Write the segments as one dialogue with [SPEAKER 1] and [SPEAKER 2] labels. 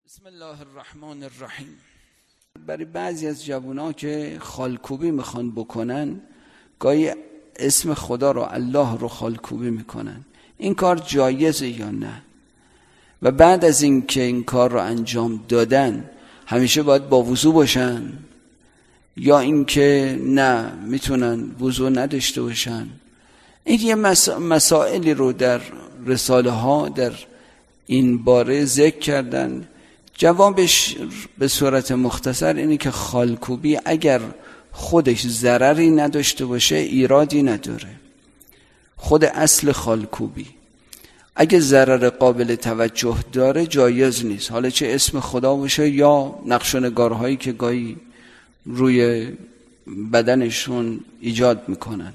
[SPEAKER 1] بسم الله الرحمن الرحیم. برای بعضی از جوونا که خالکوبی میخوان بکنن، گاهی اسم خدا رو، الله رو خالکوبی میکنن. این کار جایزه یا نه؟ و بعد از این که این کار رو انجام دادن همیشه باید با وضو باشن یا اینکه نه میتونن وضو نداشته باشن؟ این یه مسائلی رو در رساله ها در این باره ذکر کردن. جوابش به صورت مختصر اینه که خالکوبی اگر خودش ضرری نداشته باشه ایرادی نداره. خود اصل خالکوبی اگه ضرر قابل توجه داره جایز نیست، حالا چه اسم خدا باشه یا نقش و نگارهایی که گاهی روی بدنشون ایجاد میکنن.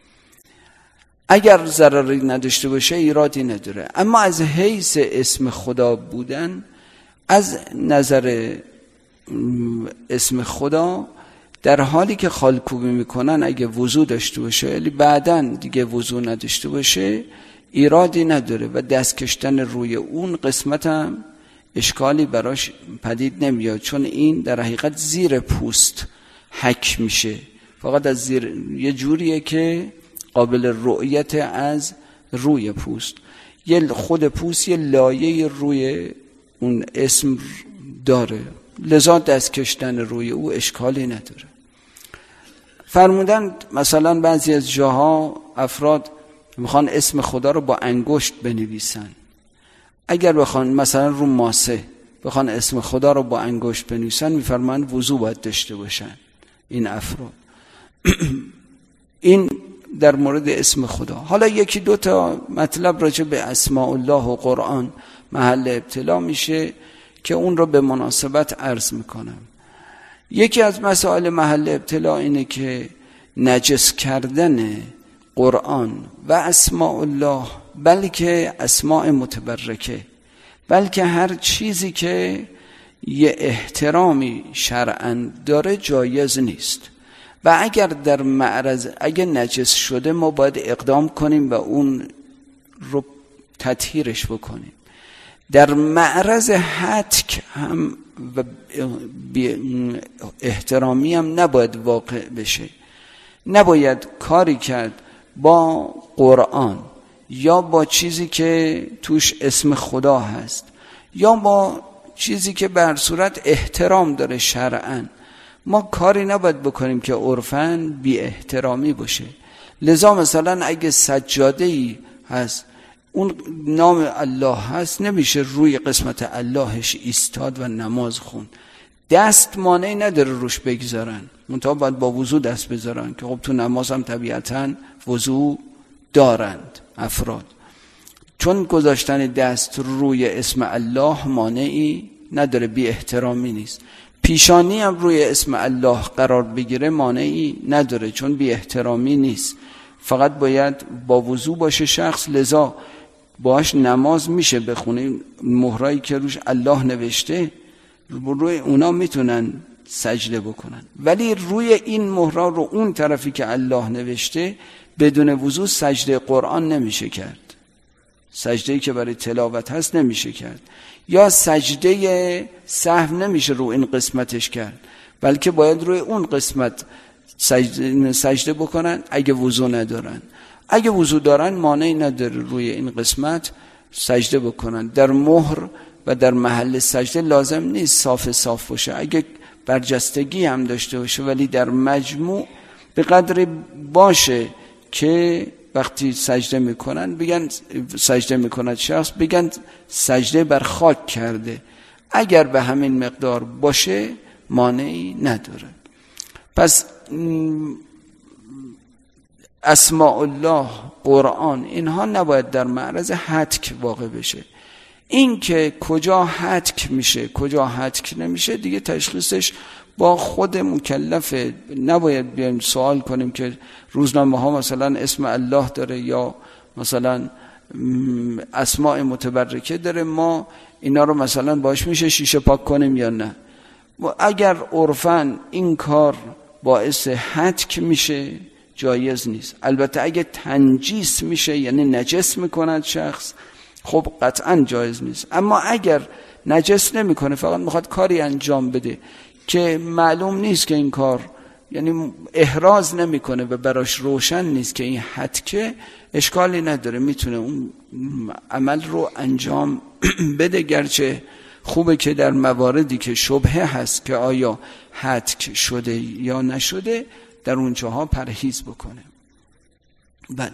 [SPEAKER 1] اگر ضرری نداشته باشه ایرادی نداره. اما از حیث اسم خدا بودن، از نظر اسم خدا در حالی که خالکوبی میکنن اگه وضو داشته باشه، ولی بعداً دیگه وضو نداشته باشه ایرادی نداره و دست کشتن روی اون قسمت هم اشکالی براش پدید نمیاد، چون این در حقیقت زیر پوست حک میشه، فقط از زیر یه جوریه که قابل رؤیت از روی پوست. یه خود پوست یه لایه روی اون اسم داره، لذا دست کشتن روی او اشکالی نداره. فرمودن مثلا بعضی از جاها افراد میخوان اسم خدا رو با انگشت بنویسن. اگر بخوان مثلا رو ماسه بخوان اسم خدا رو با انگشت بنویسن، میفرمایند وضو باید داشته باشن این افراد. این در مورد اسم خدا. حالا یکی دو تا مطلب راجع به اسماء الله و قرآن محل ابتلا میشه که اون رو به مناسبت عرض میکنم. یکی از مسائل محل ابتلا اینه که نجس کردن قرآن و اسماء الله، بلکه اسماء متبرکه، بلکه هر چیزی که یه احترامی شرعاً داره جایز نیست. و اگر در معرض اگر نجس شده ما باید اقدام کنیم و اون رو تطهیرش بکنیم. در معرض هتک هم و احترامی هم نباید واقع بشه. نباید کاری کرد با قرآن یا با چیزی که توش اسم خدا هست یا با چیزی که به هر صورت احترام داره شرعاً. ما کاری نباید بکنیم که عرفاً بی احترامی باشه. لذا مثلا اگه سجاده‌ای هست اون نام الله هست، نمیشه روی قسمت اللهش ایستاد و نماز خون. دست مانعی نداره روش بگذارن، منتها باید با وضو دست بذارن که خب تو نماز هم طبیعتاً وضو دارند افراد. چون گذاشتن دست روی اسم الله مانعی نداره، بی احترامی نیست. پیشانی هم روی اسم الله قرار بگیره مانعی نداره، چون بی احترامی نیست. فقط باید با وضو باشه شخص، لذا باش نماز میشه بخونه. مهرایی که روش الله نوشته روی اونا میتونن سجده بکنن، ولی روی این مهرا رو اون طرفی که الله نوشته بدون وضو سجده قرآن نمیشه کرد. سجده‌ای که برای تلاوت هست نمیشه کرد، یا سجده سهو نمیشه رو این قسمتش کرد، بلکه باید روی اون قسمت سجده بکنن اگه وضو ندارن. اگه وضو دارن مانعی نداره روی این قسمت سجده بکنن. در مهر و در محل سجده لازم نیست صاف باشه، اگه برجستگی هم داشته باشه، ولی در مجموع به قدری باشه که وقتی سجده میکنن بگن سجده میکند شخص بگن سجده بر خاک کرده. اگر به همین مقدار باشه مانعی نداره. پس اسماء الله، قرآن، اینها نباید در معرض هتک واقع بشه. این که کجا هتک میشه کجا هتک نمیشه دیگه تشخیصش با خود مکلفه. نباید بیایم سوال کنیم که روزنامه ها مثلا اسم الله داره یا مثلا اسماء متبرکه داره، ما اینا رو مثلا باش میشه شیشه پاک کنیم یا نه. اگر عرفاً این کار باعث هتک میشه جایز نیست. البته اگه تنجیس میشه یعنی نجس میکند شخص، خب قطعا جایز نیست. اما اگر نجس نمیکنه، فقط میخواد کاری انجام بده که معلوم نیست که این کار، یعنی احراز نمیکنه و براش روشن نیست که این حتکه، اشکالی نداره، میتونه اون عمل رو انجام بده. گرچه خوبه که در مواردی که شبهه هست که آیا حتک شده یا نشده، در اونجاها پرهیز بکنه. بله.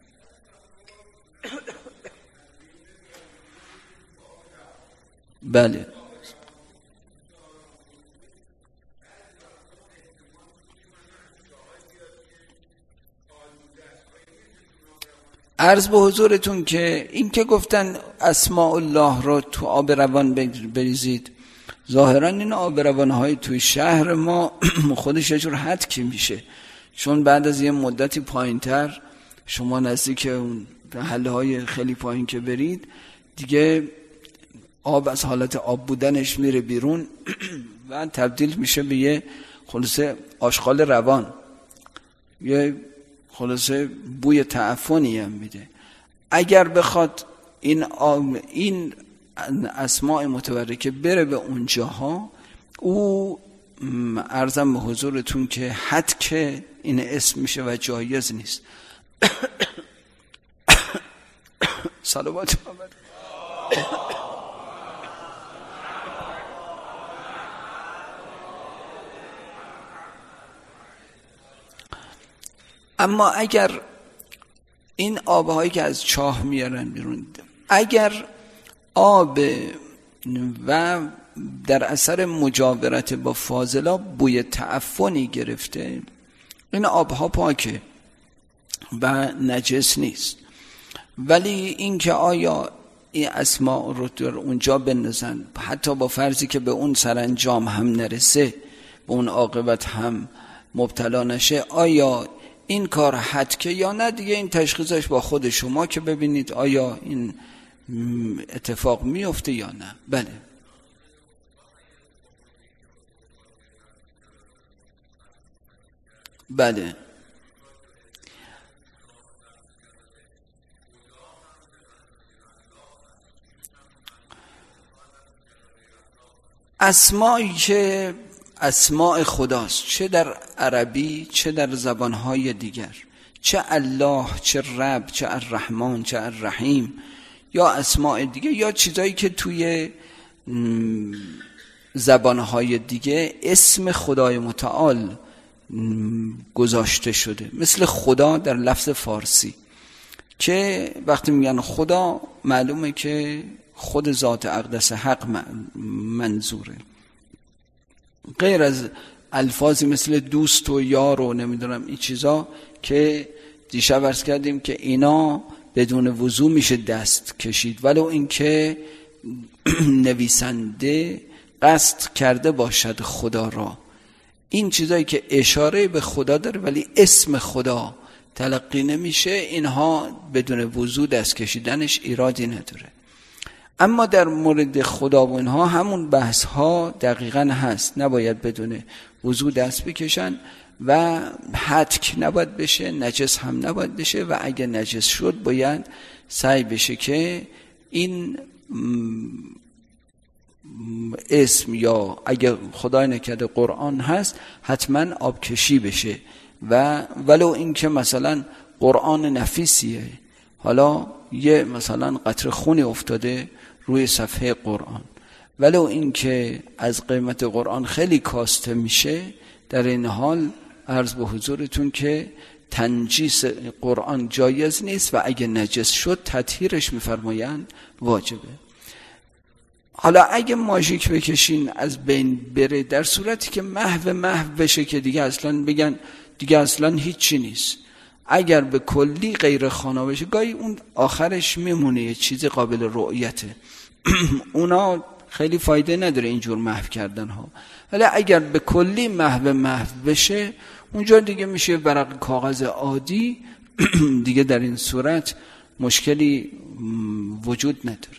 [SPEAKER 1] بله. عرض به حضورتون که این که گفتن اسماء الله رو تو آب روان بریزید، ظاهرا این آب روانهای توی شهر ما خودش یه جور حتکی میشه، چون بعد از یه مدتی پایینتر شما نزدیک اون حلهای خیلی پایین که برید دیگه آب از حالت آب بودنش میره بیرون و تبدیل میشه به یه خلاصه آشغال روان، یه خلاصه بوی تعفنی هم میده. اگر بخواد این اسماء متبرکه بره به اونجاها، او عرضم به حضورتون که حتک این اسم میشه و جایز نیست. صلوات محمد. اما اگر این آبهایی که از چاه میارن بیرون، اگر آب و در اثر مجاورت با فاضلاب بوی تعفنی گرفته، این آبها پاکه و نجس نیست. ولی اینکه آیا این اسماء رو در اونجا بندازن، حتی با فرضی که به اون سرانجام هم نرسه، به اون عاقبت هم مبتلا نشه، آیا این کار حتکه یا نه؟ دیگه این تشخیصش با خود شما که ببینید آیا این اتفاق میفته یا نه. بله. بله. اسمایی که اسماء خداست، چه در عربی چه در زبانهای دیگر، چه الله، چه رب، چه الرحمن، چه الرحیم، یا اسماء دیگه، یا چیزایی که توی زبانهای دیگه اسم خدای متعال گذاشته شده، مثل خدا در لفظ فارسی که وقتی میگن خدا معلومه که خود ذات اقدس حق منظوره، غیر از الفاظی مثل دوست و یار و نمیدونم این چیزا که دیشب عرض کردیم که اینا بدون وضو میشه دست کشید، ولو اینکه نویسنده قصد کرده باشد خدا را. این چیزایی که اشاره به خدا داره ولی اسم خدا تلقی نمیشه، اینها بدون وضو دست کشیدنش ایرادی نداره. اما در مورد خدا و اینها همون بحث ها دقیقاً هست، نباید بدون وضو دست بکشن و حتک نباید بشه، نجس هم نباید بشه، و اگه نجس شد باید سعی بشه که این اسم یا اگه خدای نکرده قرآن هست حتما آبکشی بشه، و ولو این که مثلا قرآن نفیسیه، حالا یه مثلا قطره خونی افتاده روی صفحه قرآن، ولو این که از قیمت قرآن خیلی کاسته میشه، در این حال عرض به حضورتون که تنجیس قرآن جایز نیست و اگه نجس شد تطهیرش میفرمایند واجبه. حالا اگه ماژیک بکشین از بین بره، در صورتی که محو بشه که دیگه اصلا بگن دیگه اصلا هیچی نیست، اگر به کلی غیر خوانا بشه گاهی اون آخرش میمونه یه چیز قابل رؤیته اونا خیلی فایده نداره اینجور محو کردن ها، ولی اگر به کلی محو بشه اونجا دیگه میشه ورق کاغذ عادی دیگه در این صورت مشکلی وجود نداره.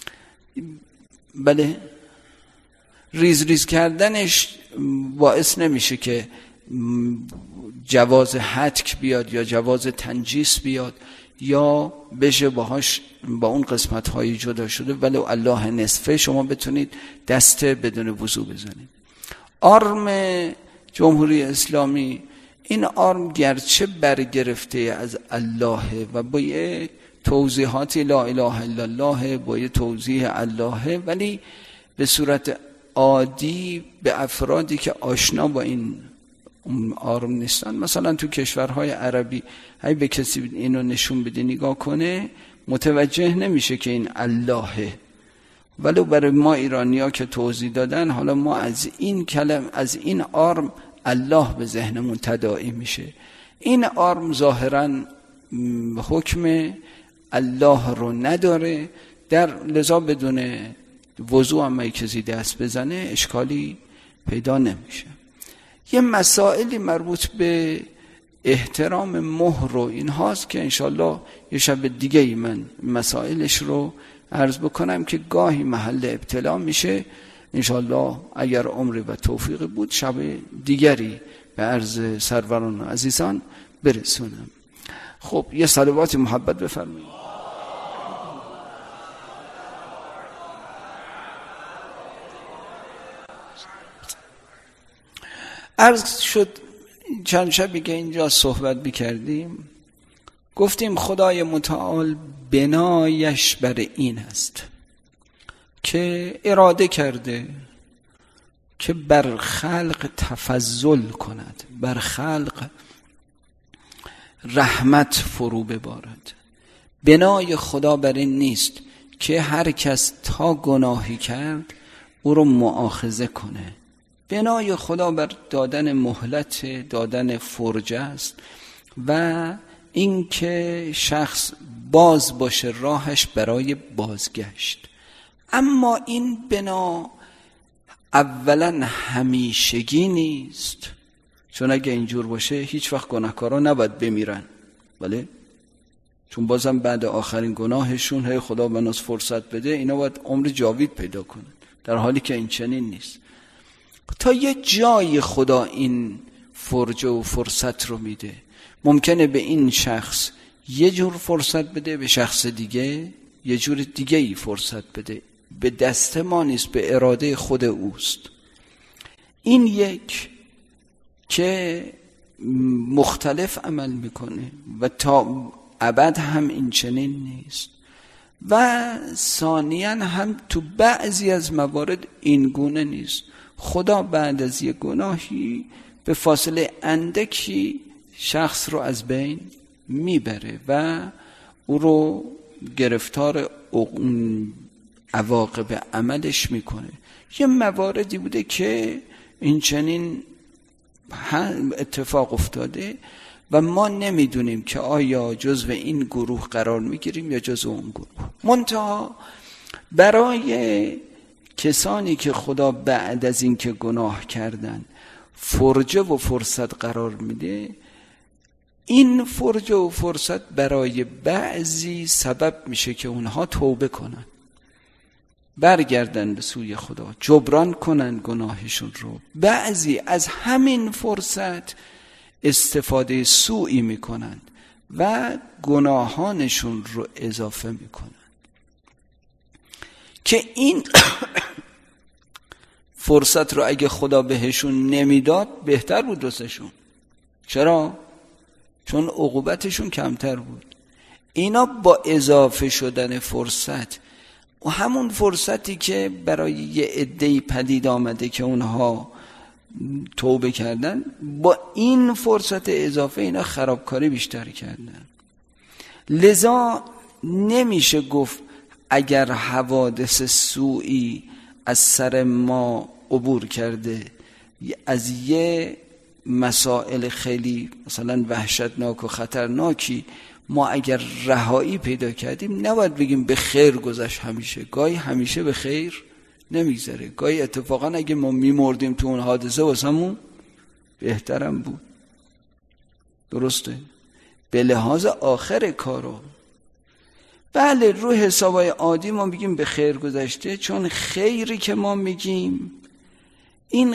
[SPEAKER 1] بله، ریز کردنش باعث نمیشه که جواز حتک بیاد یا جواز تنجیس بیاد یا بشه باهاش با اون قسمت های جدا شده ولی الله نصفه شما بتونید دست بدون وضو بزنید. آرم جمهوری اسلامی، این آرم گرچه برگرفته از الله و با یه توضیحات لا اله الا الله، با یه توضیح الله، ولی به صورت عادی به افرادی که آشنا با این آرم نیستن، مثلا تو کشورهای عربی هی به کسی اینو نشون بده نگاه کنه متوجه نمیشه که این اللهه، ولی برای ما ایرانی‌ها که توضیح دادن حالا ما از این کلم از این آرم الله به ذهنمون تداعی میشه. این آرم ظاهراً حکم الله رو نداره، در لذا بدون وضو هم کسی دست بزنه اشکالی پیدا نمیشه. یه مسائلی مربوط به احترام مهر و این هاست که انشالله یه شب دیگه ای من مسائلش رو عرض بکنم که گاهی محل ابتلا میشه. انشالله اگر عمری و توفیق بود شب دیگری به عرض سروران و عزیزان برسونم. خب یه صلوات محبت بفرمایید. عرض شد چند شبی که اینجا صحبت بکردیم گفتیم خدای متعال بنایش بر این است که اراده کرده که بر خلق تفضل کند، بر خلق رحمت فرو ببارد. بنای خدا بر این نیست که هر کس تا گناهی کرد او رو مؤاخذه کنه. بنای خدا بر دادن مهلت، دادن فرجه است و این که شخص باز باشه راهش برای بازگشت. اما این بنا اولا همیشگی نیست، چون اگه اینجور باشه هیچ وقت گناهکارا نباید بمیرن، بله؟ چون بازم بعد آخرین گناهشون هی خدا بناس فرصت بده اینا باید عمر جاوید پیدا کنن، در حالی که این چنین نیست. تا یه جای خدا این فرجه و فرصت رو میده. ممکنه به این شخص یه جور فرصت بده، به شخص دیگه یه جور دیگه ای فرصت بده. به دست ما نیست، به اراده خود اوست. این یک که مختلف عمل میکنه و تا ابد هم این چنین نیست، و ثانیاً هم تو بعضی از موارد این گونه نیست. خدا بعد از یک گناهی به فاصله اندکی شخص رو از بین میبره و او رو گرفتار عواقب عملش میکنه. یه مواردی بوده که این چنین اتفاق افتاده و ما نمیدونیم که آیا جزو این گروه قرار میگیریم یا جزو اون گروه. منتها برای کسانی که خدا بعد از این که گناه کردن فرجه و فرصت قرار میده، این فرجه و فرصت برای بعضی سبب میشه که اونها توبه کنن، برگردن به سوی خدا، جبران کنن گناهشون رو. بعضی از همین فرصت استفاده سوئی میکنن و گناهانشون رو اضافه میکنن که این فرصت رو اگه خدا بهشون نمیداد بهتر بود واسهشون. چرا؟ چون عقوبتشون کمتر بود. اینا با اضافه شدن فرصت و همون فرصتی که برای یه عده‌ای پدید آمده که اونها توبه کردن، با این فرصت اضافه اینا خرابکاری بیشتر کردن. لذا نمیشه گفت اگر حوادث سوئی از سر ما عبور کرده، از یه مسائل خیلی مثلا وحشتناک و خطرناکی ما اگر رهایی پیدا کردیم، نباید بگیم به خیر گذشت همیشه. گاهی همیشه به خیر نمیگذره. گاهی اتفاقا اگه ما میمردیم تو اون حادثه واسمون بهترم بود. درسته؟ به لحاظ آخر کارو بله رو حسابای عادی ما میگیم به خیر گذشته، چون خیری که ما میگیم، این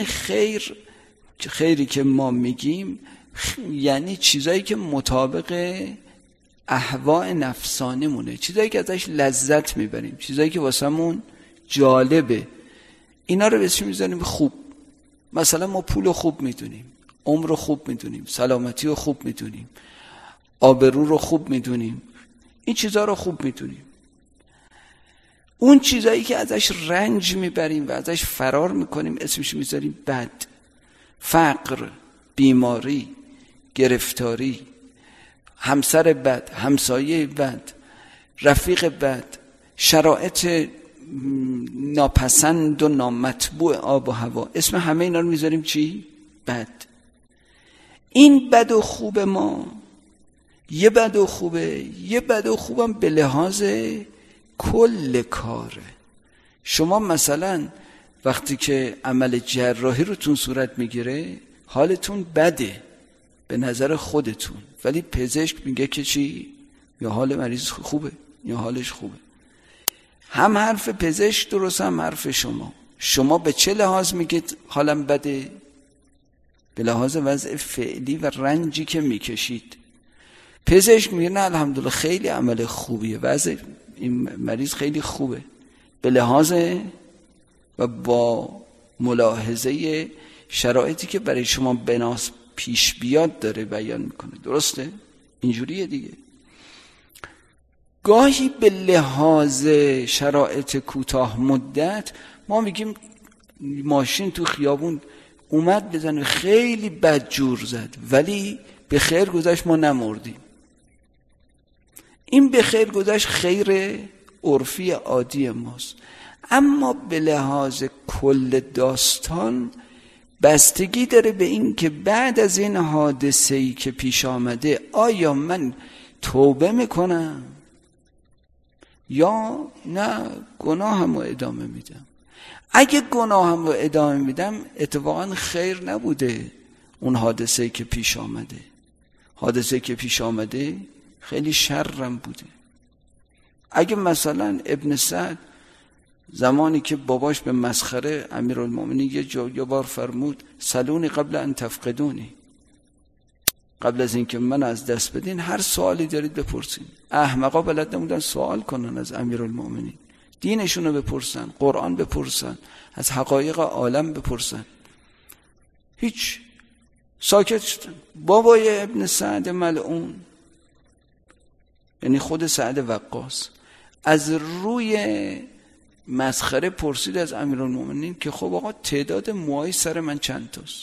[SPEAKER 1] خیری که ما میگیم یعنی چیزایی که مطابق اهواء نفسانیمونه، چیزایی که ازش لذت میبریم، چیزایی که واسمون جالبه، اینا رو بهش میذاریم خوب. مثلا ما پول رو خوب میدونیم، عمر رو خوب میدونیم، سلامتی رو خوب میدونیم، آبرو رو خوب میدونیم، این چیزها رو خوب میدونیم. اون چیزایی که ازش رنج میبریم و ازش فرار میکنیم اسمش میذاریم بد. فقر، بیماری، گرفتاری، همسر بد، همسایه بد، رفیق بد، شرایط ناپسند و نامطبوع آب و هوا، اسم همه اینا رو میذاریم چی؟ بد. این بد و خوب ما یه بد و خوبه، یه بد و خوبم به لحاظ کل کاره. شما مثلا وقتی که عمل جراحی روتون صورت میگیره حالتون بده به نظر خودتون، ولی پزشک میگه که چی؟ یا حال مریض خوبه یا حالش خوبه. هم حرف پزشک درست هم حرف شما. شما به چه لحاظ میگید حالم بده؟ به لحاظ وضع فعلی و رنجی که میکشید. پزشک میگه نه الحمدلله خیلی عمل خوبیه، وضع این مریض خیلی خوبه، به لحاظ و با ملاحظه شرایطی که برای شما بناس پیش بیاد داره بیان میکنه. درسته؟ اینجوریه دیگه. گاهی به لحاظ شرایط کوتاه مدت ما میگیم ماشین تو خیابون اومد بزنه خیلی بد جور زد ولی به خیر گذشت، ما نمردیم. این به خیر گذشت خیر عرفی عادی ماست، اما به لحاظ کل داستان بستگی داره به این که بعد از این حادثه‌ای که پیش آمده آیا من توبه میکنم یا نه گناهم رو ادامه میدم. اگه گناهم رو ادامه میدم اتفاقا خیر نبوده اون حادثه‌ای که پیش آمده. حادثه‌ای که پیش آمده خیلی شرم بوده. اگه مثلا ابن سعد زمانی که باباش به مسخره امیرالمومنین یه بار فرمود سلونی قبل ان تفقدونی، قبل از اینکه من از دست بدین هر سوالی دارید بپرسین. احمقا بلد نبودن سوال کنن از امیرالمومنین، دینشون رو بپرسن، قرآن بپرسن، از حقایق عالم بپرسن. هیچ، ساکت شدن. بابای ابن سعد ملعون، یعنی خود سعد وقاص، از روی مسخره پرسید از امیرالمومنین که خب آقا تعداد موهای سر من چند تاست؟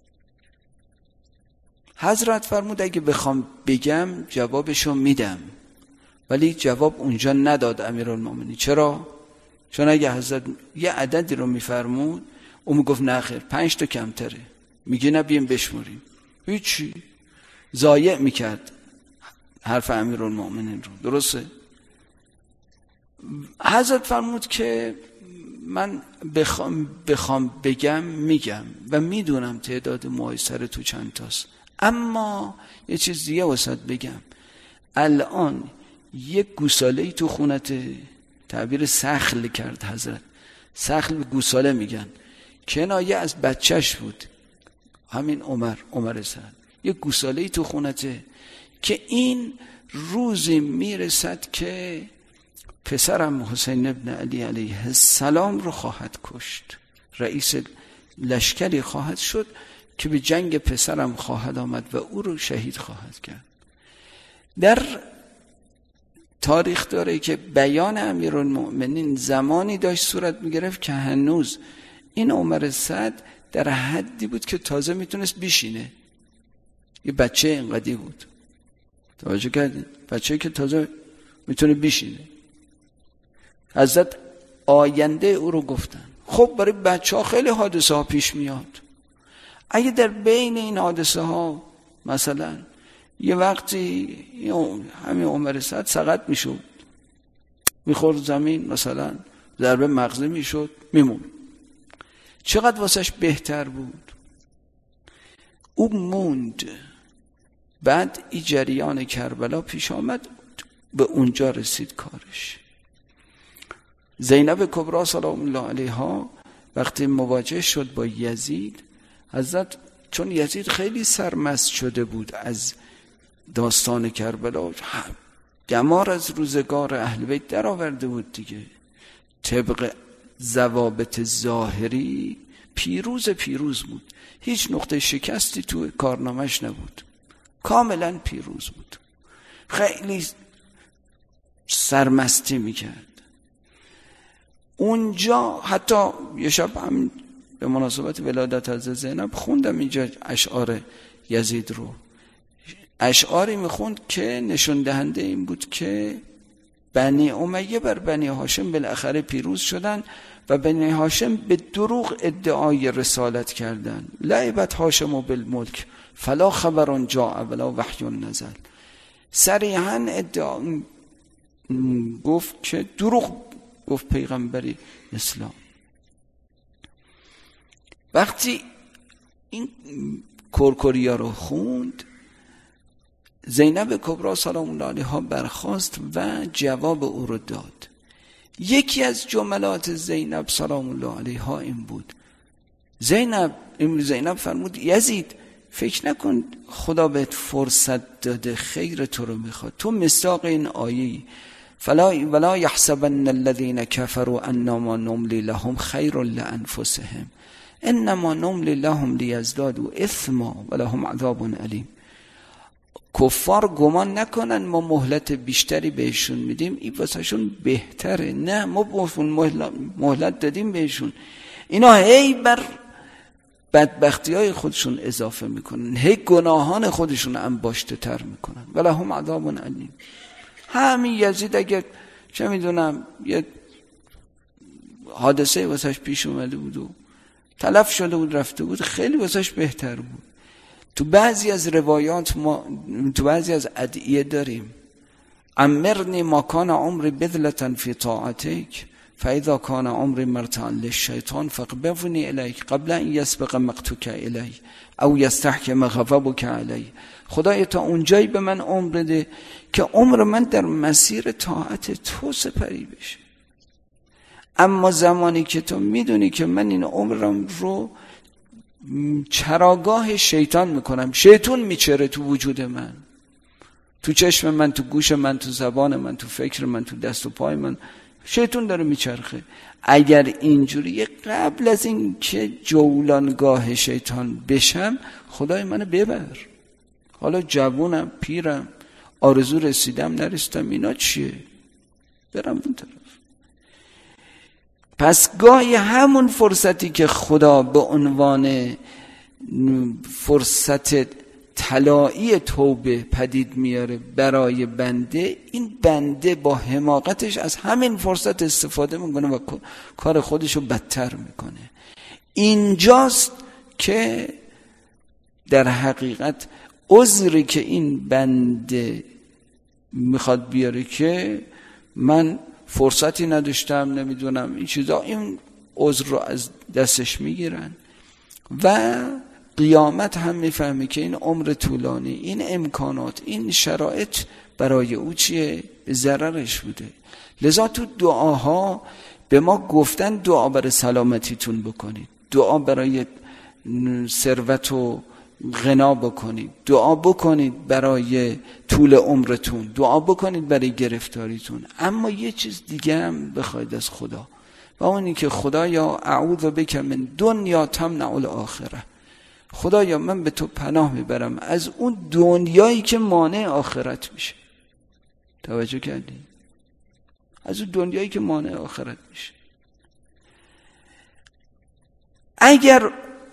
[SPEAKER 1] حضرت فرمود اگه بخوام بگم جوابشو میدم، ولی جواب اونجا نداد امیرالمومنین. چرا؟ چون اگه حضرت یه عددی رو میفرمود اون میگفت نه خیر 5 تا کمتره، میگه نه بیم بشمریم. هیچی، ضایع میکرد حرف امیرالمومنین رو. درسته؟ حضرت فرمود که من بخوام بگم میگم و میدونم تعداد موهای سر تو چند تاست، اما یه چیز دیگه واسط بگم. الان یک گوساله تو خونت، تعبیر سخل کرد حضرت، سخل به گوساله میگن، کنایه از بچهش بود، همین عمر سعد. یک گوساله تو خونته که این روزی میرسد که پسرم حسین ابن علی علیه السلام رو خواهد کشت، رئیس لشکری خواهد شد که به جنگ پسرم خواهد آمد و او رو شهید خواهد کرد. در تاریخ داره که بیان امیرالمؤمنین زمانی داشت صورت میگرفت که هنوز این عمر سعد در حدی بود که تازه میتونست بشینه. یه بچه اینقدی بود، توجه کردین؟ بچه‌ای که تازه میتونه بشینه. حضرت آینده او رو گفتن. خب برای بچه ها خیلی حادثه ها پیش میاد. اگه در بین این حادثه ها مثلا یه وقتی همین عمر سعد سقط میشد، میخورد زمین، مثلا ضربه مغزی میشد، میمون، چقدر واسش بهتر بود. او موند. بعد این جریان کربلا پیش آمد، به اونجا رسید کارش. زینب کبرا سلام الله علیها وقتی مواجه شد با یزید، حضرت چون یزید خیلی سرمست شده بود از داستان کربلا، دمار از روزگار اهل بیت در آورده بود دیگه. طبق ضوابط ظاهری پیروز بود، هیچ نقطه شکستی تو کارنامش نبود، کاملا پیروز بود، خیلی سرمستی میکرد. اونجا حتی یه شب هم به مناسبت ولادت حضرت زینب خوندم اینجا اشعار یزید رو، اشعاری میخوند که نشون دهنده این بود که بنی امیه بر بنی هاشم بالاخره پیروز شدن و بنی هاشم به دروغ ادعای رسالت کردن. لعبت هاشم بالملک فلا خبر جاء ولا وحی نزل. صریحا ادعا گفت که دروغ گفت پیغمبری اسلام. وقتی این کرکریا رو خوند، زینب کبری سلام الله علیها برخاست و جواب او رو داد. یکی از جملات زینب سلام الله علیها این بود: زینب فرمود یزید فکر نکن خدا بهت فرصت داده، خیر تو رو میخواد، تو مصداق این آیه ولا يحسبن الذين كفروا انما نملي لهم خير لانفسهم انما نملي لهم ليزدادوا اثما ولهم عذاب علیم. کفار گمان نکنن ما مهلت بیشتری بهشون میدیم این واسهشون بهتره. نه، ما بهشون مهلت دادیم بهشون، اینا هی بر بدبختی های خودشون اضافه میکنن، هی گناهان خودشون انباشته تر میکنن. ولهم عذاب علیم. همین یزید اگر چه میدونم یه حادثه واسهش پیش اومده بود و تلف شده بود رفته بود، خیلی واسهش بهتر بود. تو بعضی از روایات ما تو بعضی از ادعیه داریم: امرنی ما کان عمری بذلة فی طاعتک فاذا کان عمری مرتعا للشیطان فاقبضنی الیک قبل ان یسبق مقتک الی او یستحکم غضبک علی. خدایا تا اونجایی به من عمر بده که عمر من در مسیر طاعت تو سپری بشه، اما زمانی که تو میدونی که من این عمرم رو چراگاه شیطان میکنم، شیطان میچره تو وجود من، تو چشم من، تو گوش من، تو زبان من، تو فکر من، تو دست و پای من، شیطان داره میچرخه. اگر اینجوری قبل از این که جولانگاه شیطان بشم، خدای منو ببر، حالا جوونم، پیرم، آرزو رسیدم نرسیدم، اینا چیه؟ برم اون طرف. پس گاهی همون فرصتی که خدا به عنوان فرصت طلایی توبه پدید میاره برای بنده، این بنده با حماقتش از همین فرصت استفاده میکنه و کار خودشو بدتر میکنه. اینجاست که در حقیقت عذری که این بنده میخواد بیاره که من فرصتی نداشتم، نمیدونم این چیزا، این عذر رو از دستش میگیرن و قیامت هم میفهمه که این عمر طولانی، این امکانات، این شرایط برای او چیه؟ به ضررش بوده. لذا تو دعاها به ما گفتن دعا برای سلامتیتون بکنید، دعا برای ثروت و غنا بکنید، دعا بکنید برای طول عمرتون، دعا بکنید برای گرفتاریتون. اما یه چیز دیگه هم بخواید از خدا، و اونی که خدایا اعوذ بک من دنیا تمنع الاخره. خدایا من به تو پناه میبرم از اون دنیایی که مانع آخرت میشه. توجه کردی؟ از اون دنیایی که مانع آخرت میشه. اگر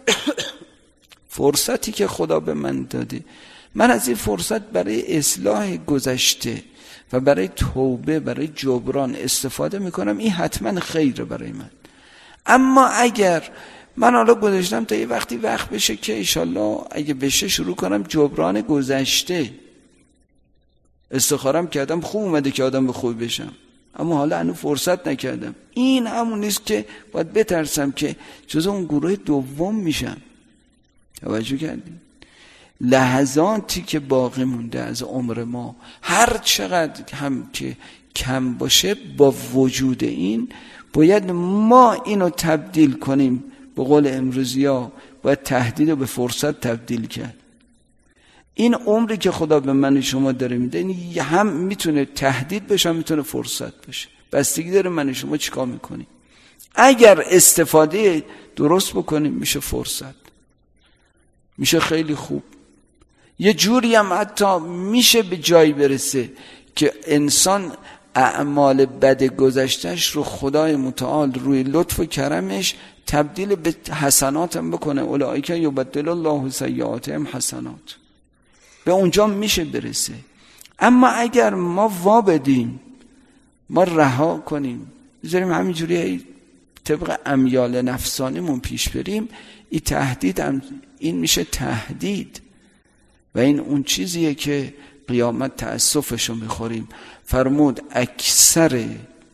[SPEAKER 1] فرصتی که خدا به من داده، من از این فرصت برای اصلاح گذشته و برای توبه، برای جبران استفاده میکنم، این حتما خیره برای من. اما اگر من حالا گذاشتم تا یه وقت بشه که انشالله اگه بشه شروع کنم جبران گذشته، استخارم کردم خوب اومده که آدم به خوب بشم، اما حالا هنوز فرصت نکردم، این همون نیست که باید بترسم که جز اون گروه دوم میشم. توجه کردیم؟ لحظاتی که باقی مونده از عمر ما هر چقدر هم که کم باشه، با وجود این باید ما اینو تبدیل کنیم. به قول امروزی ها باید تهدید رو به فرصت تبدیل کرد. این عمری که خدا به من شما داره میده این هم میتونه تهدید بشه، هم میتونه فرصت بشه، بستگی داره من شما چیکار میکنیم. اگر استفاده درست بکنیم میشه فرصت، میشه خیلی خوب. یه جوری هم حتی میشه به جایی برسه که انسان اعمال بد گذشتش رو خدای متعال روی لطف و کرمش تبدیل به حسنات هم بکنه. اولئک یبدل الله سیئاتهم حسنات. به اونجا میشه برسه. اما اگر ما وابدیم، ما رها کنیم، بذاریم همینجوری طبق امیال نفسانیمون پیش بریم، این تهدید هم این میشه تهدید و این اون چیزیه که قیامت تأسفشو میخوریم. فرمود اکثر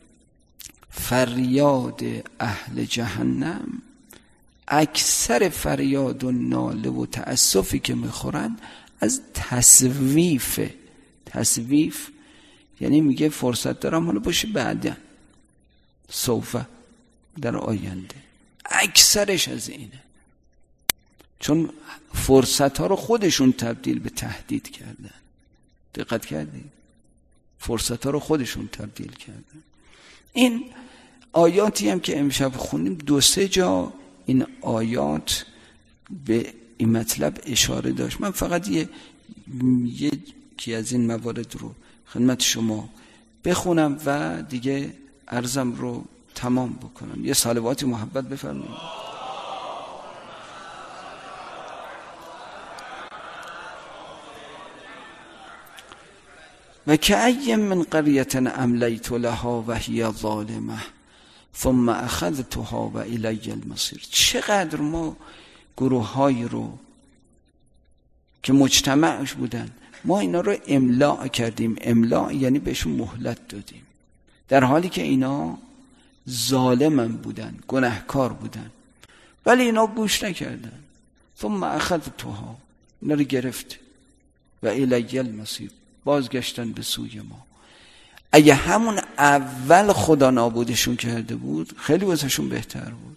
[SPEAKER 1] فریاد اهل جهنم، اکثر فریاد و ناله و تأسفی که میخورن از تسویف. تسویف یعنی میگه فرصت دارم حالا باشه بعدا، سوفه، در آینده. اکثرش از اینه، چون فرصت ها رو خودشون تبدیل به تهدید کردن. دقت کردید؟ فرصت ها رو خودشون تبدیل کردن. این آیاتی هم که امشب خوندیم 2-3 جا این آیات به این مطلب اشاره داشت. من فقط یکی از این موارد رو خدمت شما بخونم و دیگه عرضم رو تمام بکنم. یه صلواتی محبت بفرمایید. و کأی من قریة املیت لها و هی ظالمه ثم اخذتها و الی المصیر. چقدر ما گروه‌هایی رو که مجتمعش بودن، ما اینا رو املاء کردیم. املاء یعنی بهشون مهلت دادیم، در حالی که اینا ظالمن بودن، گناهکار بودن، ولی اینا گوش نکردن. ثم اخذتها، اینا رو گرفت، و الی المصیر، بازگشتن به سوی ما. اگه همون اول خدا نابودشون کرده بود خیلی واسهشون بهتر بود.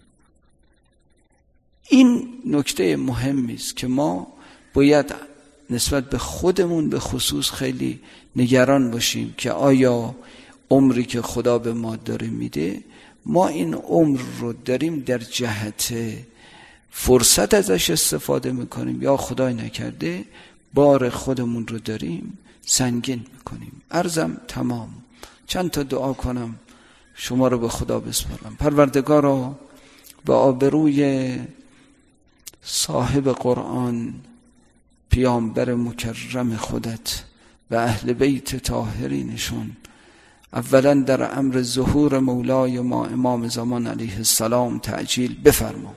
[SPEAKER 1] این نکته مهمی است که ما باید نسبت به خودمون به خصوص خیلی نگران باشیم که آیا عمری که خدا به ما داره میده، ما این عمر رو داریم در جهت فرصت ازش استفاده میکنیم یا خدای نکرده بار خودمون رو داریم سنگین میکنیم. عرضم تمام. چند تا دعا کنم شما رو به خدا بسپارم. پروردگارا، به آبروی صاحب قرآن، پیامبر مکرم خودت و اهل بیت طاهرینشون، اولا در امر ظهور مولای ما امام زمان علیه السلام تعجیل بفرما.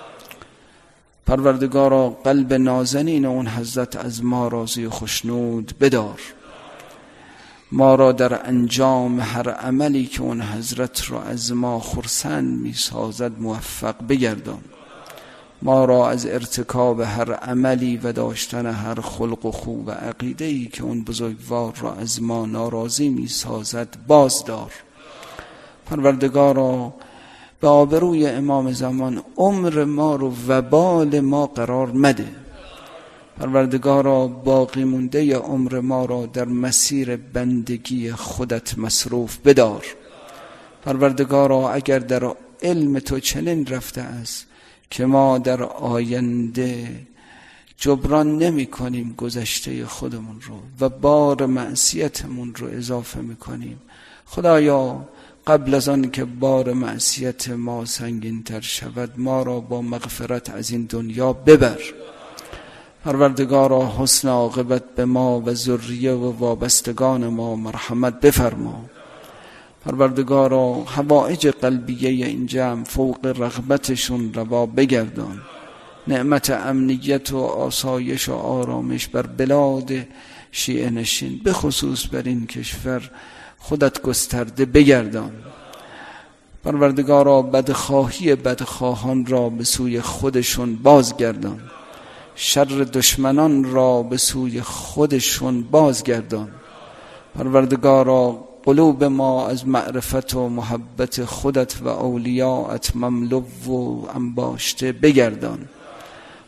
[SPEAKER 1] پروردگارا، قلب نازنین اون حضرت از ما راضی و خوشنود بدار. ما را در انجام هر عملی که اون حضرت را از ما خرسند می سازد موفق بگردان. ما را از ارتکاب هر عملی و داشتن هر خلق و خو و عقیده‌ای که اون بزرگوار را از ما ناراضی می سازد بازدار. پروردگارا، به آبروی امام زمان عمر ما رو وبال ما قرار مده. پروردگارا، باقی مونده عمر ما را در مسیر بندگی خودت مصروف بدار. پروردگارا، اگر در علم تو چنین رفته است که ما در آینده جبران نمی کنیم گذشته خودمون رو و بار معصیتمون رو اضافه می کنیم، خدایا قبل از آن که بار معصیت ما سنگین تر شود ما را با مغفرت از این دنیا ببر. پروردگارا، حسن عاقبت به ما و ذریه و وابستگان ما مرحمت بفرما. پروردگارا، حوائج قلبیه این جمع فوق رغبتشون روا بگردان. نعمت امنیت و آسایش و آرامش بر بلاد شیعه نشین، به خصوص بر این کشور خودت گسترده بگردان. پروردگارا، بدخواهی بدخواهان را به سوی خودشون بازگردان. شر دشمنان را به سوی خودشون بازگردان. پروردگارا، قلوب ما از معرفت و محبت خودت و اولیاءت مملو و انباشته بگردان.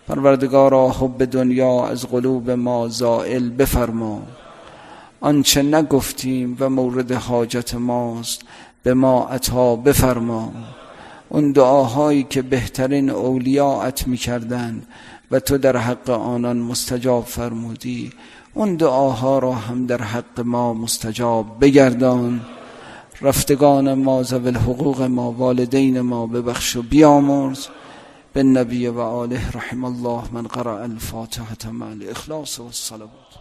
[SPEAKER 1] پروردگارا حب دنیا از قلوب ما زائل بفرما. آنچه نگفتیم و مورد حاجت ماست به ما عطا بفرما. اون دعاهایی که بهترین اولیاءت میکردند و تو در حق آنان مستجاب فرمودی، اون دعاها را هم در حق ما مستجاب بگردان. رفتگان ما ذوی الحقوق ما، والدین ما ببخش و بیامرز. بالنبی و آله رحم الله من قرأ الفاتحة مع الاخلاص والصلوات.